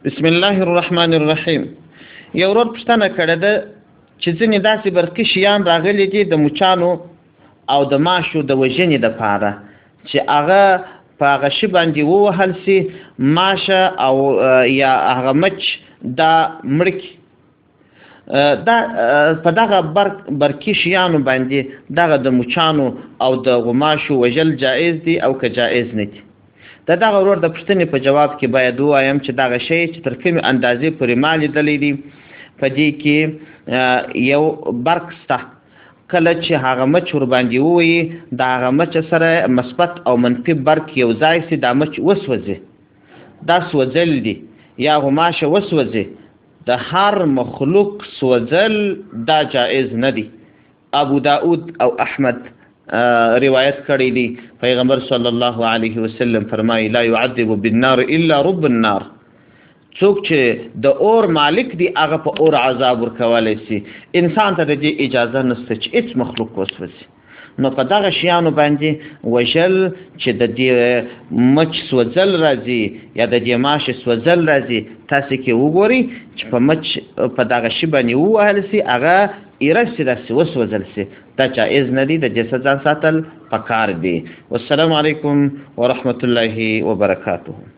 بسم الله الرحمن الرحیم. یو ورځ پوښتنه کړې ده چې ځینې داسې برقي شیان راغلي دي د مچانو او د ماشو د وژنې دپاره چې هغه په هغه شي باندې ووهل سي، ماشه او یا هغه مچ دا مړ کړي. دا په دغه برقي شیانو باندې دغه د مچانو او د غوماشو وژل جایز دي او که جایز نه دي؟ د دغه ورور د پوښتنې په جواب کې باید ووایم چې دغه شی چې تر کومې اندازې پورې ما لیدلی دي، په دې کې یو برق شته. کله چې هغه مچ ورباندې ووهي د هغه مچ سره مثبت او منفي برق یو ځای سي، دا مچ وسوځي، دا سوځل دي یا غوماشه وسوځي. د هر مخلوق سوځل دا جائز نه دي. ابو داود او احمد روایت کړی دی، پیغمبر صلی الله علیه وسلم فرمایي لا يعذب بالنار الا رب النار. څوک چې د اور مالک دی هغه په اور عذاب ورکولی سي. انسان ته د دې اجازه نشته چې هېڅ مخلوق وسوځي. نو په دغه شیانو باندې وژل چې د دې مچ سوځل راځي یا د دې ماشې سوځل راځي، تاسې کې وګورئ چې په مچ په دغه شي باندې ووهل سي، هغه ایره سي داسې وسوځل سي، دا جایز نه دي. د دې څخه ځان ساتل پکار دي. والسلام علیکم ورحمة الله وبرکاته.